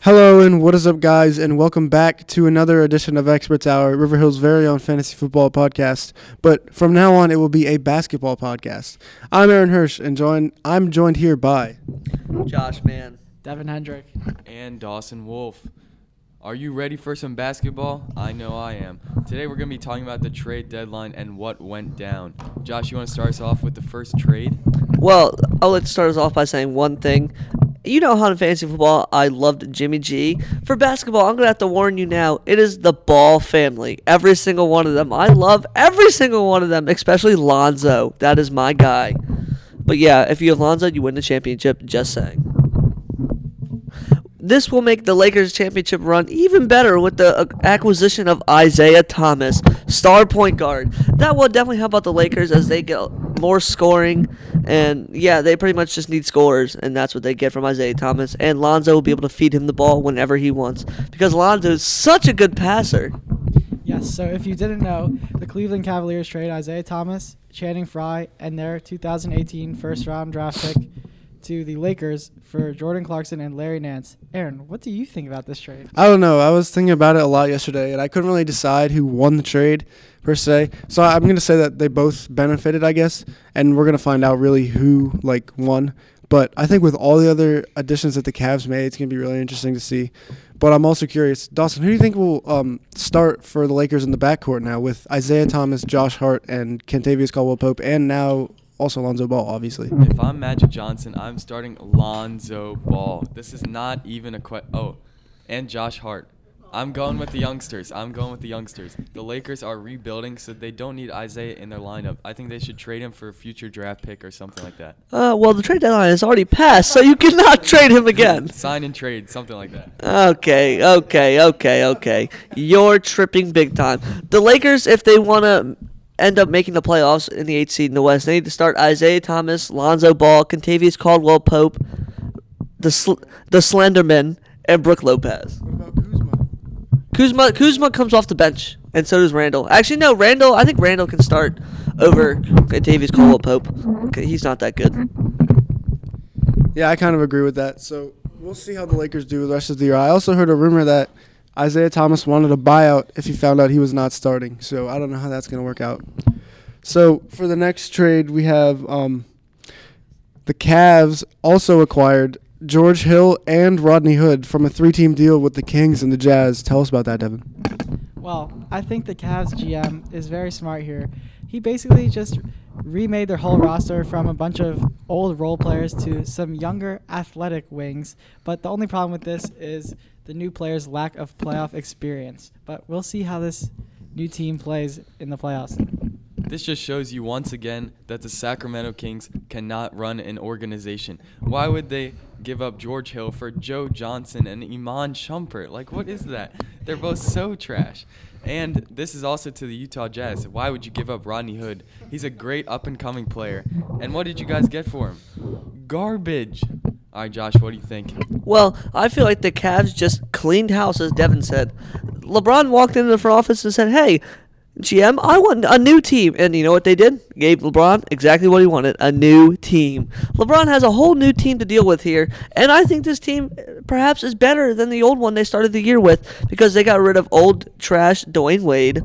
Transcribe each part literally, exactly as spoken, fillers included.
Hello and what is up, guys, and welcome back to another edition of Experts Hour, River Hill's very own fantasy football podcast. But from now on, it will be a basketball podcast. I'm Aaron Hirsch, and join, I'm joined here by Josh Mann, Devin Hendrick, and Dawson Wolf. Are you ready for some basketball? I know I am. Today we're going to be talking about the trade deadline and what went down. Josh, you want to start us off with the first trade? Well, I'll let's start us off by saying one thing. You know how in fantasy football I loved Jimmy G. For basketball, I'm going to have to warn you now, it is the Ball family. Every single one of them. I love every single one of them, especially Lonzo. That is my guy. But yeah, if you have Lonzo, you win the championship, just saying. This will make the Lakers championship run even better with the uh, acquisition of Isaiah Thomas, star point guard. That will definitely help out the Lakers as they get more scoring. And, yeah, they pretty much just need scorers, and that's what they get from Isaiah Thomas. And Lonzo will be able to feed him the ball whenever he wants because Lonzo is such a good passer. Yes, so if you didn't know, the Cleveland Cavaliers trade Isaiah Thomas, Channing Frye, and their two thousand eighteen first-round draft pick to the Lakers for Jordan Clarkson and Larry Nance. Aaron, what do you think about this trade? I don't know. I was thinking about it a lot yesterday, and I couldn't really decide who won the trade per se. So I'm going to say that they both benefited, I guess, and we're going to find out really who like won. But I think with all the other additions that the Cavs made, it's going to be really interesting to see. But I'm also curious, Dawson, who do you think will um, start for the Lakers in the backcourt now with Isaiah Thomas, Josh Hart, and Kentavious Caldwell-Pope, and now also Lonzo Ball, obviously? If I'm Magic Johnson, I'm starting Lonzo Ball. This is not even a question. Oh, and Josh Hart. I'm going with the youngsters. I'm going with the youngsters. The Lakers are rebuilding, so they don't need Isaiah in their lineup. I think they should trade him for a future draft pick or something like that. Uh, well, the trade deadline has already passed, so you cannot trade him again. Sign and trade, something like that. Okay, okay, okay, okay. You're tripping big time. The Lakers, if they want to end up making the playoffs in the eighth seed in the West, they need to start Isaiah Thomas, Lonzo Ball, Kentavious Caldwell-Pope, the sl- the Slenderman, and Brook Lopez. What about Kuzma? Kuzma Kuzma comes off the bench, and so does Randall. Actually, no, Randall. I think Randall can start over Kentavious Caldwell-Pope. He's not that good. Yeah, I kind of agree with that. So we'll see how the Lakers do the rest of the year. I also heard a rumor that Isaiah Thomas wanted a buyout if he found out he was not starting. So I don't know how that's going to work out. So for the next trade, we have um, the Cavs also acquired George Hill and Rodney Hood from a three-team deal with the Kings and the Jazz. Tell us about that, Devin. Well, I think the Cavs G M is very smart here. He basically just remade their whole roster from a bunch of old role players to some younger athletic wings. But the only problem with this is the new players' lack of playoff experience. But we'll see how this new team plays in the playoffs. This just shows you once again that the Sacramento Kings cannot run an organization. Why would they give up George Hill for Joe Johnson and Iman Shumpert? Like, what is that? They're both so trash. And this is also to the Utah Jazz. Why would you give up Rodney Hood? He's a great up-and-coming player. And what did you guys get for him? Garbage. All right, Josh, what do you think? Well, I feel like the Cavs just cleaned house, as Devin said. LeBron walked into the front office and said, hey, G M, I want a new team. And you know what they did? Gave LeBron exactly what he wanted, a new team. LeBron has a whole new team to deal with here, and I think this team perhaps is better than the old one they started the year with because they got rid of old trash Dwayne Wade.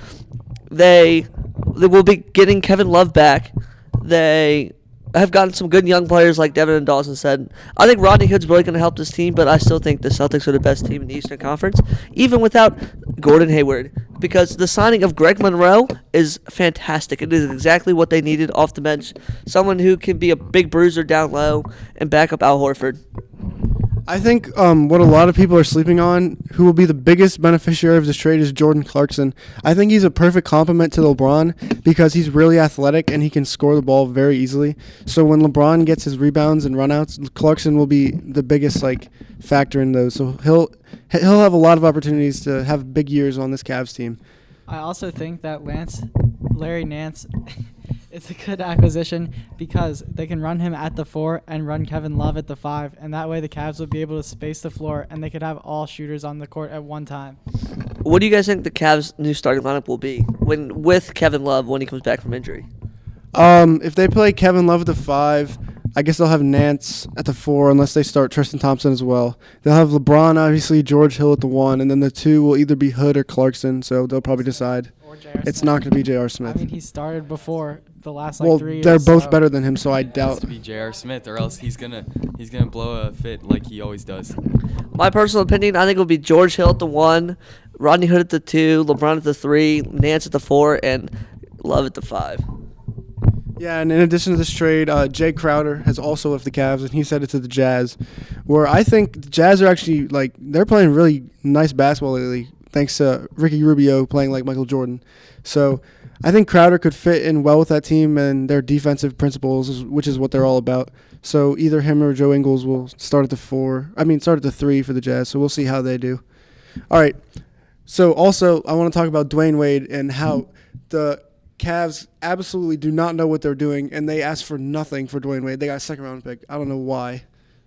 They, they will be getting Kevin Love back. They have gotten some good young players like Devin and Dawson said. I think Rodney Hood's really going to help this team, but I still think the Celtics are the best team in the Eastern Conference, even without Gordon Hayward, because the signing of Greg Monroe is fantastic. It is exactly what they needed off the bench, someone who can be a big bruiser down low and back up Al Horford. I think um, what a lot of people are sleeping on, who will be the biggest beneficiary of this trade, is Jordan Clarkson. I think he's a perfect complement to LeBron because he's really athletic and he can score the ball very easily. So when LeBron gets his rebounds and runouts, Clarkson will be the biggest like factor in those. So he'll he'll have a lot of opportunities to have big years on this Cavs team. I also think that Lance, Larry Nance, is a good acquisition because they can run him at the four and run Kevin Love at the five, and that way the Cavs will be able to space the floor and they could have all shooters on the court at one time. What do you guys think the Cavs' new starting lineup will be when with Kevin Love when he comes back from injury? Um, if they play Kevin Love at the five, I guess they'll have Nance at the four unless they start Tristan Thompson as well. They'll have LeBron, obviously, George Hill at the one, and then the two will either be Hood or Clarkson, so they'll probably decide. Or J R. It's Smith. not going to be J R. I Smith. mean, he started before the last like Well, three years. they're both so- better than him, so I It has doubt. to be J R. Smith, or else he's gonna he's gonna blow a fit like he always does. My personal opinion, I think it will be George Hill at the one, Rodney Hood at the two, LeBron at the three, Nance at the four, and Love at the five. Yeah, and in addition to this trade, uh, Jay Crowder has also left the Cavs, and he's headed to the Jazz, where I think the Jazz are actually, like, they're playing really nice basketball lately, thanks to Ricky Rubio playing like Michael Jordan. So I think Crowder could fit in well with that team and their defensive principles, which is what they're all about. So either him or Joe Ingles will start at the four. I mean, start at the three for the Jazz, so we'll see how they do. All right. So also, I want to talk about Dwayne Wade and how the Cavs absolutely do not know what they're doing, and they asked for nothing for Dwayne Wade. They got a second-round pick. I don't know why.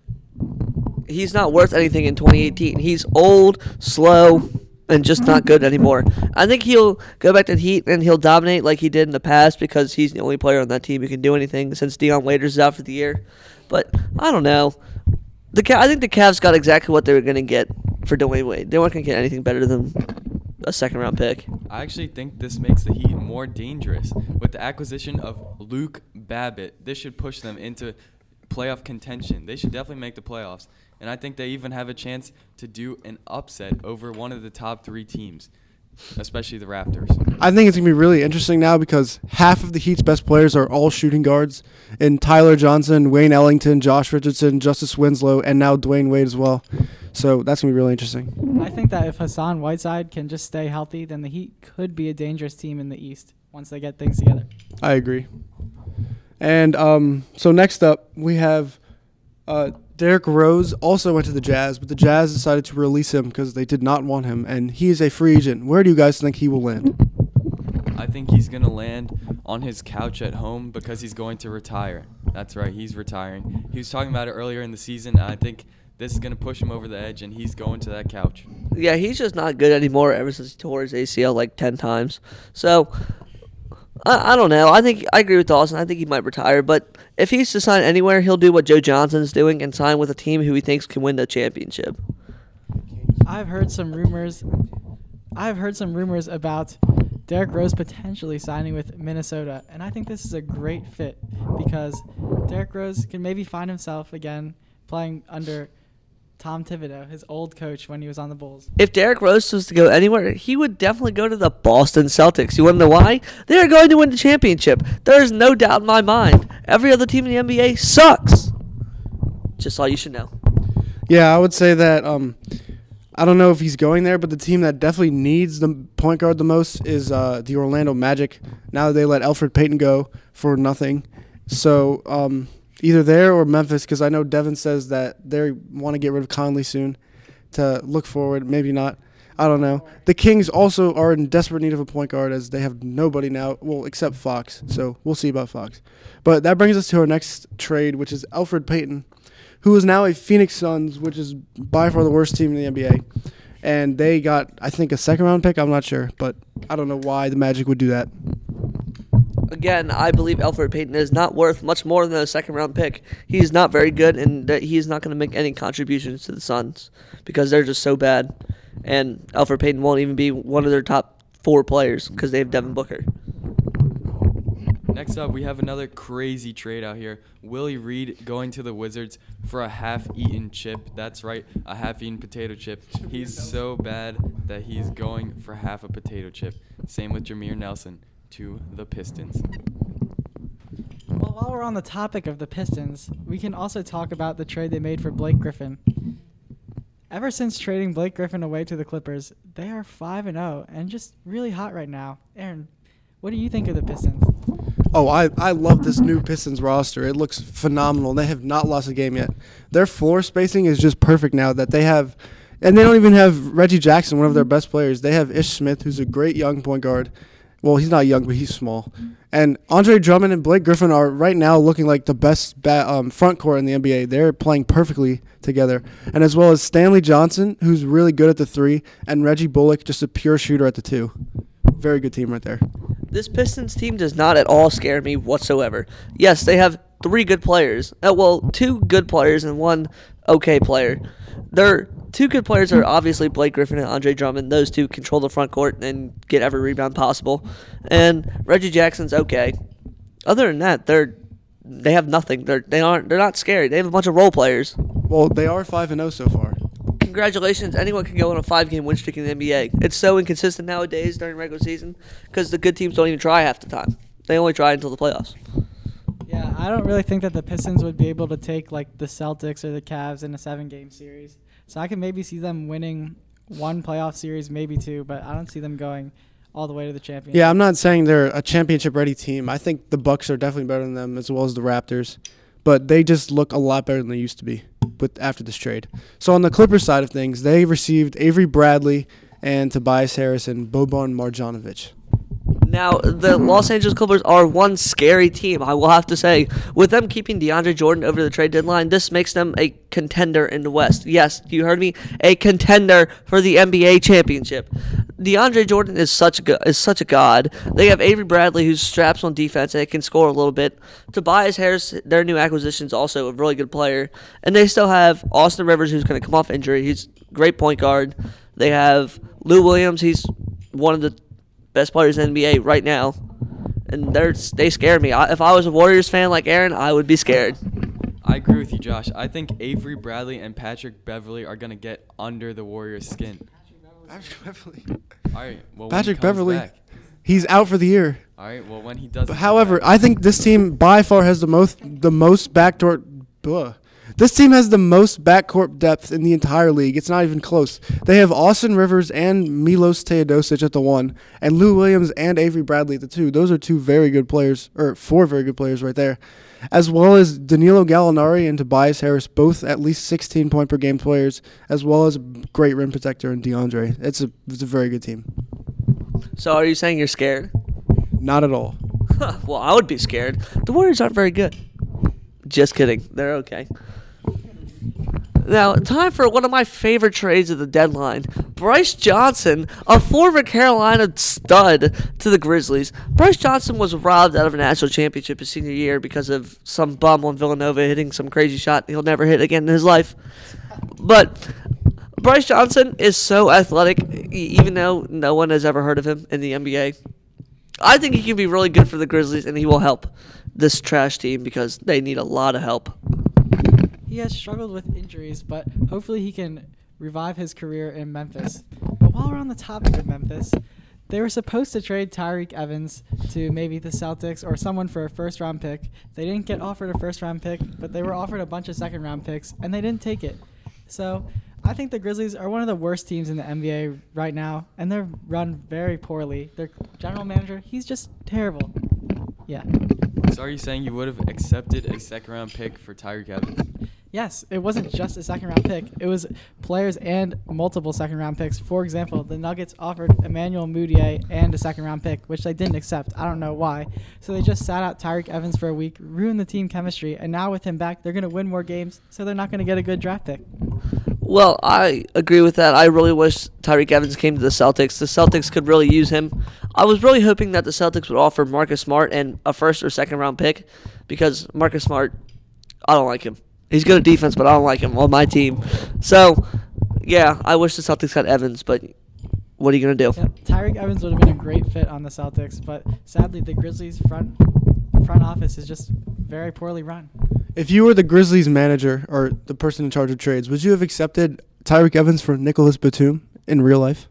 He's not worth anything in twenty eighteen. He's old, slow, and just not good anymore. I think he'll go back to the Heat and he'll dominate like he did in the past because he's the only player on that team who can do anything since Deion Waiters is out for the year. But I don't know. The Ca- I think the Cavs got exactly what they were going to get for Dwayne Wade. They weren't going to get anything better than a second-round pick. I actually think this makes the Heat more dangerous. With the acquisition of Luke Babbitt, this should push them into playoff contention. They should definitely make the playoffs. And I think they even have a chance to do an upset over one of the top three teams, especially the Raptors. I think it's going to be really interesting now because half of the Heat's best players are all shooting guards, and Tyler Johnson, Wayne Ellington, Josh Richardson, Justice Winslow, and now Dwayne Wade as well. So that's going to be really interesting. I think that if Hassan Whiteside can just stay healthy, then the Heat could be a dangerous team in the East once they get things together. I agree. And um, so next up, we have uh, Derrick Rose also went to the Jazz, but the Jazz decided to release him because they did not want him, and he is a free agent. Where do you guys think he will land? I think he's going to land on his couch at home because he's going to retire. That's right, he's retiring. He was talking about it earlier in the season, and I think this is going to push him over the edge, and he's going to that couch. Yeah, he's just not good anymore ever since he tore his A C L like ten times. So, I, I don't know. I think I agree with Dawson. I think he might retire. But if he's to sign anywhere, he'll do what Joe Johnson's doing and sign with a team who he thinks can win the championship. I've heard some rumors. I've heard some rumors about Derrick Rose potentially signing with Minnesota, and I think this is a great fit because Derrick Rose can maybe find himself again playing under Tom Thibodeau, his old coach when he was on the Bulls. If Derrick Rose was to go anywhere, he would definitely go to the Boston Celtics. You want to know why? They are going to win the championship. There is no doubt in my mind. Every other team in the N B A sucks. Just all you should know. Yeah, I would say that um, I don't know if he's going there, but the team that definitely needs the point guard the most is uh, the Orlando Magic. Now that they let Elfrid Payton go for nothing. So um, either there or Memphis, because I know Devin says that they want to get rid of Conley soon to look forward. Maybe not. I don't know. The Kings also are in desperate need of a point guard as they have nobody now, well, except Fox. So we'll see about Fox. But that brings us to our next trade, which is Elfrid Payton, who is now a Phoenix Suns, which is by far the worst team in the N B A. And they got, I think, a second-round pick. I'm not sure, but I don't know why the Magic would do that. Again, I believe Elfrid Payton is not worth much more than a second-round pick. He's not very good, and that he's not going to make any contributions to the Suns because they're just so bad. And Elfrid Payton won't even be one of their top four players because they have Devin Booker. Next up, we have another crazy trade out here. Willie Reed going to the Wizards for a half-eaten chip. That's right, a half-eaten potato chip. He's so bad that he's going for half a potato chip. Same with Jameer Nelson to the Pistons. Well, while we're on the topic of the Pistons, we can also talk about the trade they made for Blake Griffin. Ever since trading Blake Griffin away to the Clippers, they are five and oh and just really hot right now. Aaron, what do you think of the Pistons? Oh, I, I love this new Pistons roster. It looks phenomenal. They have not lost a game yet. Their floor spacing is just perfect now that they have, and they don't even have Reggie Jackson, one of their best players. They have Ish Smith, who's a great young point guard. Well, he's not young, but he's small. And Andre Drummond and Blake Griffin are right now looking like the best ba- um, front court in the N B A. They're playing perfectly together. And as well as Stanley Johnson, who's really good at the three, and Reggie Bullock, just a pure shooter at the two. Very good team right there. This Pistons team does not at all scare me whatsoever. Yes, they have three good players. Uh, well, two good players and one okay player. Their two good players are obviously Blake Griffin and Andre Drummond. Those two control the front court and get every rebound possible. And Reggie Jackson's okay. Other than that, they're they have nothing. They're they aren't they're not scary. They have a bunch of role players. Well, they are five and zero so far. Congratulations, anyone can go on a five-game win streak in the N B A. It's so inconsistent nowadays during regular season because the good teams don't even try half the time. They only try until the playoffs. Yeah, I don't really think that the Pistons would be able to take like the Celtics or the Cavs in a seven-game series. So I can maybe see them winning one playoff series, maybe two, but I don't see them going all the way to the championship. Yeah, I'm not saying they're a championship-ready team. I think the Bucks are definitely better than them, as well as the Raptors. But they just look a lot better than they used to be with after this trade. So on the Clippers side of things, they received Avery Bradley and Tobias Harris and Boban Marjanovic. Now, the Los Angeles Clippers are one scary team, I will have to say. With them keeping DeAndre Jordan over the trade deadline, this makes them a contender in the West. Yes, you heard me, a contender for the N B A championship. DeAndre Jordan is such a go- is such a god. They have Avery Bradley, who's straps on defense and can score a little bit. Tobias Harris, their new acquisition, is also a really good player. And they still have Austin Rivers, who's going to come off injury. He's a great point guard. They have Lou Williams. He's one of the best players in the N B A right now, and they're they scare me. I, if I was a Warriors fan like Aaron, I would be scared. I agree with you, Josh. I think Avery Bradley and Patrick Beverly are going to get under the Warriors' skin. Patrick Beverly. All right. Well, Patrick when he comes Beverly. back. He's out for the year. All right. Well, when he does. But however, I think this team by far has the most the most backdoor. Ugh. This team has the most backcourt depth in the entire league. It's not even close. They have Austin Rivers and Milos Teodosic at the one, and Lou Williams and Avery Bradley at the two. Those are two very good players, or four very good players right there, as well as Danilo Gallinari and Tobias Harris, both at least sixteen point per game players, as well as a great rim protector in DeAndre. It's a it's a very good team. So are you saying you're scared? Not at all. Well, I would be scared. The Warriors aren't very good. Just kidding. They're okay. Now, time for one of my favorite trades of the deadline. Bryce Johnson, a former Carolina stud to the Grizzlies. Bryce Johnson was robbed out of a national championship his senior year because of some bum on Villanova hitting some crazy shot he'll never hit again in his life. But Bryce Johnson is so athletic, e- even though no one has ever heard of him in the N B A. I think he can be really good for the Grizzlies, and he will help this trash team because they need a lot of help. He has struggled with injuries, but hopefully he can revive his career in Memphis. But while we're on the topic of Memphis, they were supposed to trade Tyreke Evans to maybe the Celtics or someone for a first-round pick. They didn't get offered a first-round pick, but they were offered a bunch of second-round picks, and they didn't take it. So I think the Grizzlies are one of the worst teams in the N B A right now, and they're run very poorly. Their general manager, he's just terrible. Yeah. So are you saying you would have accepted a second-round pick for Tyreke Evans? Yes, it wasn't just a second-round pick. It was players and multiple second-round picks. For example, the Nuggets offered Emmanuel Mudiay and a second-round pick, which they didn't accept. I don't know why. So they just sat out Tyreke Evans for a week, ruined the team chemistry, and now with him back, they're going to win more games, so they're not going to get a good draft pick. Well, I agree with that. I really wish Tyreke Evans came to the Celtics. The Celtics could really use him. I was really hoping that the Celtics would offer Marcus Smart and a first or second round pick because Marcus Smart, I don't like him. He's good at defense, but I don't like him on my team. So, yeah, I wish the Celtics had Evans, but what are you going to do? Yep, Tyreke Evans would have been a great fit on the Celtics, but sadly the Grizzlies front front office is just very poorly run. If you were the Grizzlies manager or the person in charge of trades, would you have accepted Tyreke Evans for Nicholas Batum in real life?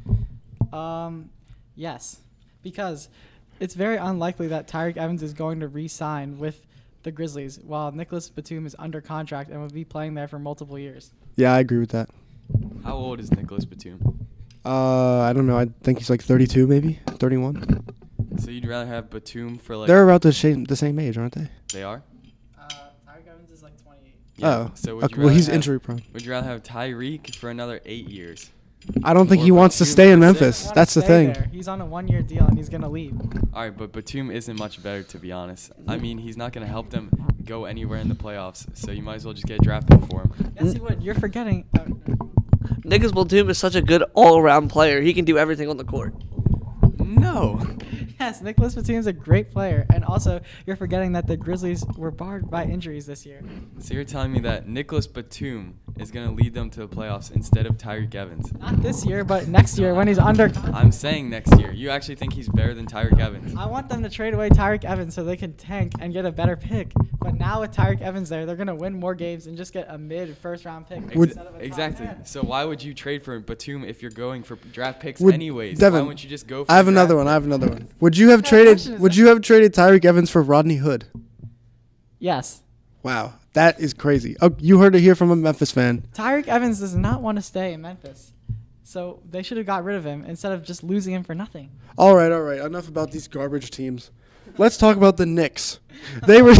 Um, yes, because it's very unlikely that Tyreke Evans is going to re-sign with the Grizzlies while Nicholas Batum is under contract and will be playing there for multiple years. Yeah, I agree with that. How old is Nicholas Batum? Uh, I don't know. I think he's like thirty-two, maybe thirty-one. So you'd rather have Batum for like... They're about the same the same age, aren't they? They are? Uh, Tyreke Evans is like twenty-eight. Oh, So would okay, you well, rather he's have- injury prone. Would you rather have Tyreek for another eight years? I don't think Or he wants to Batum stay in for Memphis. six. Wanna That's the stay thing. there. He's on a one-year deal and he's going to leave. All right, but Batum isn't much better, to be honest. I mean, he's not going to help them go anywhere in the playoffs, so you might as well just get a draft pick for him. Yes, he would. You're forgetting. Uh, Nicholas Batum is such a good all-around player. He can do everything on the court. No. Yes, Nicholas Batum's a great player, and also you're forgetting that the Grizzlies were barred by injuries this year. So you're telling me that Nicholas Batum is going to lead them to the playoffs instead of Tyreek Evans? Not this year, but next year when he's under. I'm saying next year. You actually think he's better than Tyreek Evans? I want them to trade away Tyreek Evans so they can tank and get a better pick. But now with Tyreek Evans there, they're gonna win more games and just get a mid first round pick. Ex- instead of a top exactly. ten. So why would you trade for Batum if you're going for draft picks Would- anyways? Devin, why wouldn't you just go for I have the another draft one. I pick? have another one. Would you have What traded? question is Would that? you have traded Tyreek Evans for Rodney Hood? Yes. Wow, that is crazy. Oh, you heard it here from a Memphis fan. Tyreek Evans does not want to stay in Memphis. So they should have got rid of him instead of just losing him for nothing. All right, all right. Enough about these garbage teams. Let's talk about the Knicks. They were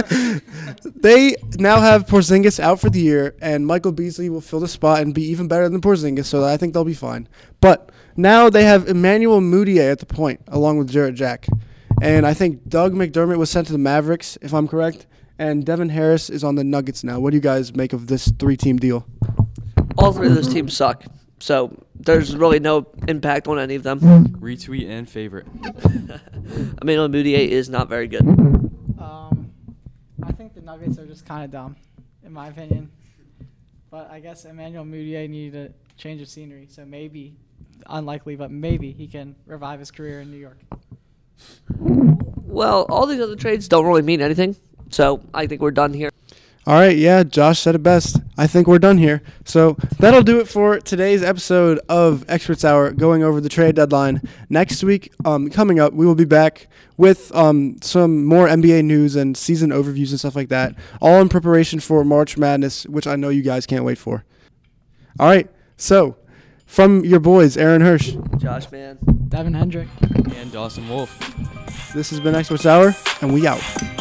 they now have Porzingis out for the year, and Michael Beasley will fill the spot and be even better than Porzingis, so I think they'll be fine. But now they have Emmanuel Mudiay at the point, along with Jarrett Jack. And I think Doug McDermott was sent to the Mavericks, if I'm correct, and Devin Harris is on the Nuggets now. What do you guys make of this three-team deal? All three of those teams suck. So there's really no impact on any of them. Retweet and favorite. Emmanuel Mudiay is not very good. Um, I think the Nuggets are just kind of dumb, in my opinion. But I guess Emmanuel Mudiay needed a change of scenery, so maybe, unlikely, but maybe he can revive his career in New York. Well, all these other trades don't really mean anything. So I think we're done here. All right, yeah, Josh said it best. I think we're done here. So that'll do it for today's episode of Experts Hour, going over the trade deadline. Next week, um, coming up, we will be back with um, some more N B A news and season overviews and stuff like that, all in preparation for March Madness, which I know you guys can't wait for. All right, so from your boys, Aaron Hirsch, Josh, man. Devin Hendrick. And Dawson Wolf. this has been Experts Hour, and we out.